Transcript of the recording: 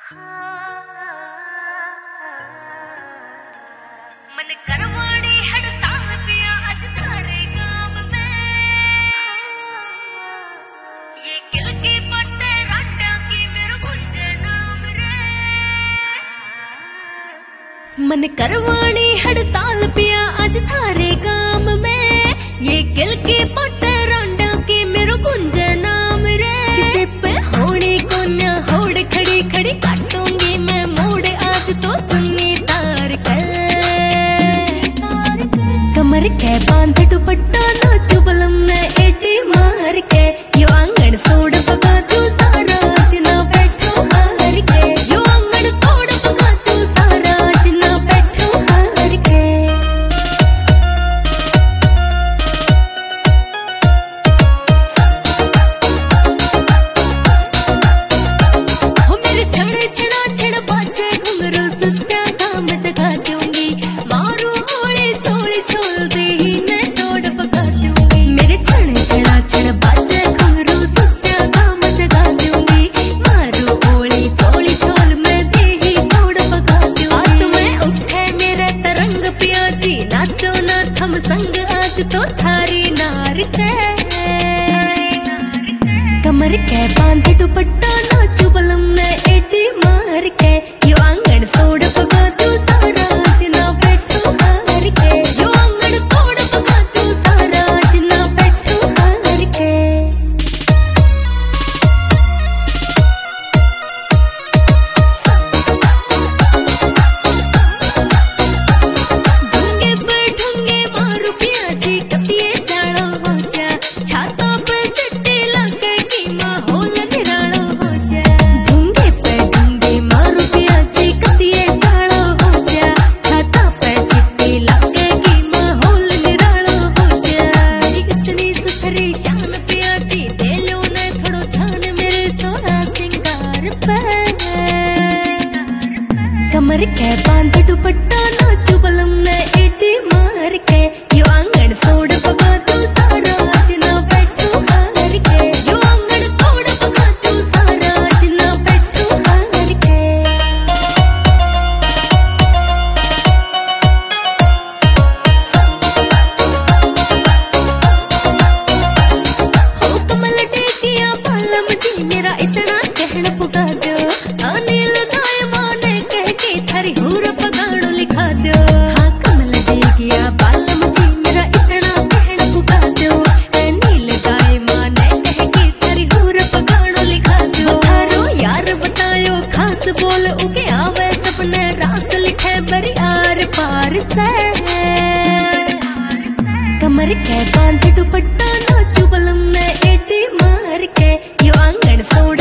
मन करवानी हड़ताल पिया आज थारे गांव में। ये किल की पट्टे रांडा की मेरे गुंजे नाम रे। मन करवानी हड़ताल पिया आज थारे गांव में। ये किल की पट्टे रांडा की मेरे गुंजे नाम रे। किसे पे होड़ी कोन्या होड़ खड़ी खड़ी काटूंगी मैं मोड़ आज तो चुन्नी तार कर। कमर के बांध दुपट्टा नाचू बलम में एटी मार के। यो आंगन तोड़ पका तू सारा जिना बैठो हार के। यो आंगन तोड़ पका तू सारा जिना बैठो हार के। हो मेरे छड़े छड़ा छड़ बाजे घुंघरू सुत्या काम जगा दूंगी। मारू होली सोली छोल दे ही मैं तोड़ पका दूंगी। मेरे छड़े छड़ा छड़ बाजे घुंघरू सुत्या काम जगा दूंगी। मारू होली सोली छोल मैं दे ही तोड़ पका दूंगी। हाथ में उठे मेरे तरंग पिया जी नाचो ना थम संग आज तो थारी नार के। कमर के बांध दुपट्टा नाचू बलम में एडी मार के। यो आंगन तोड़ पका तू सारा जिना बैठो हार के। यो आंगन तोड़ पका तू सारा जिना बैठो हार के। ढूंगे पे ढूंगे मारू पिया जी कतिये जाड़ो हो जा। छाता पे सिट्टी लगे की माहौल निरालो हो जा। ढूंगे पे ढूंगे मारू पिया जी कतिये जाड़ो हो जा। छाता पे सिट्टी लगे की माहौल निरालो हो जा। मेरी इतनी सुथरी शान पिया जी दे लो न थोड़ो ध्यान मेरे सोना सिंगार पे। कमर के बांध दुपट्टा नाचू बलम में एडी मार के। यो आंगन तोड़ पका तू सारा जिना बैठो हार के। यो आंगन तोड़ पका तू सारा जिना बैठो हार के। हो कमल टेकिया बालम जी मेरा इतना कहन पुगा दो। अनिल दाय माने कह के थारी हूर पगाड़ो लिखा दो। हाँ कमल टेकिया बालम जी मेरा इतना कहन पुगा दो। अनिल दाय माने कह के थारी हूर पगाड़ो लिखा दो। थारो यार बतायो खास बोल उके आवे सपने रास लिखे बरी आर पार से। कमर के बांध दुपट्टा नाचू बलम में एडी मार के। यो आंगन तोड़